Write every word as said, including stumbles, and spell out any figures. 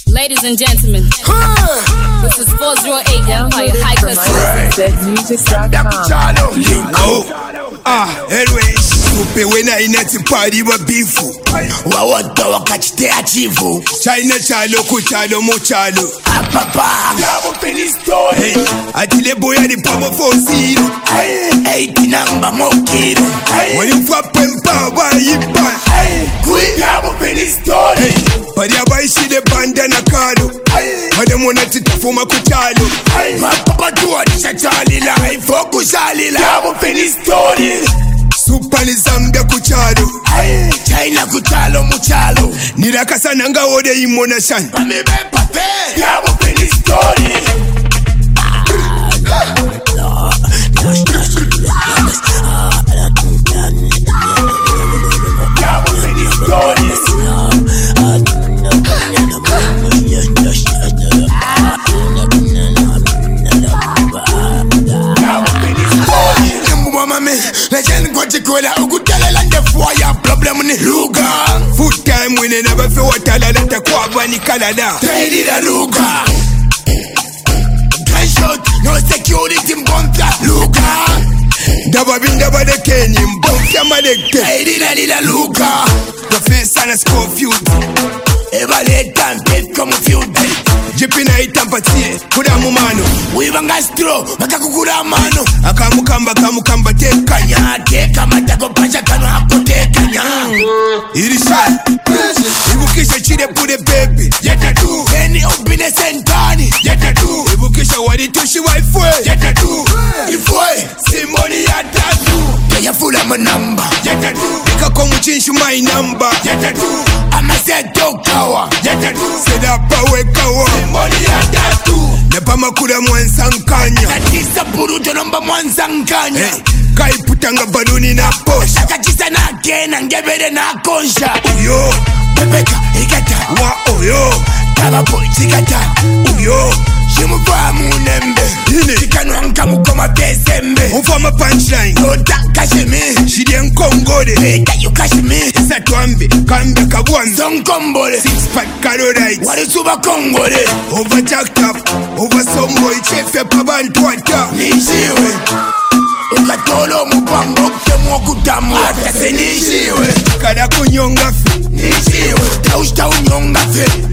Ladies and gentlemen, this is four oh eight Empire High Class Music dot com. Ah, anyways, upe wena inati party wa bifu wawota wakachite achivu China chalo kuchalo mochalo apapa yabo penistory hey, atile boya ni pamo four zero hey, eighty number mokiro hey, wali mfwape mpawa yipa hey, kui yabo penistory hey, pari abaishi de banda na kado hey, wade mwana titafuma kuchalo hey, mapapa tuwa nisha chalila haifoku shalila yabo penistory Super ni Zambia kuchalo hey, China kuchalo muchalo nirakasa nanga ode imona shan Mamibe pape yabo penistory yabo penistory Legend go to Kola, Ugu Talala, and the fire problem in Luga. Food time when they never feel what Talala, the Quaba, ni Canada. They did a Luga. Gunshot, no security in Bonta, Luga. Daba bin daba de Kenya, Bonta Maleke. They did a little Luga. The face and a confused. Eva let them get confused. Jipina itampatie, kuda mumano. We've got straw, Makakura mano. Akamukamba, kamukamba, tekanya. Teka matako pacha kano hako tekanya. Irisha, ibukisha chide pude baby. Yeta tu, any obine sentani. Yeta tu, ibukisha waditushi waifwe. Yeta tu, ifwe, simoni yata tu. Kaya fula manamba. Yeta tu, ika komu chinshu my number. Yeta tu, ama seto kawa. Yeta tu, seda pawe kawa. Simoni yata tu. Nepama kuda mwansankanya. Natisa buruto nomba mwansankanya. Hey, kai putanga baluni na posha. Kachisa na kena ngebere na konsha. Uyo, Bebeka, ikata. wa oyo. Taba boy, chikata. Uyo, Shimuba munembe. Hine, Ikanwa mkamukoma pesembe. Ufama punchline. Yoda kashimi. Shidi nkongode. Eka yu kashimi. Isa tuambe, kambe kabwambe. Son kombole. Six pack carolites. Wari suba kongole. Over jacked up, over some boy. Chefe pabantu wata. Nishiwe. Ukatolo mupambo kutemu kutamu. Atase nishiwe. Kada kunyonga fi. Nishiwe. Taushta unyonga fe.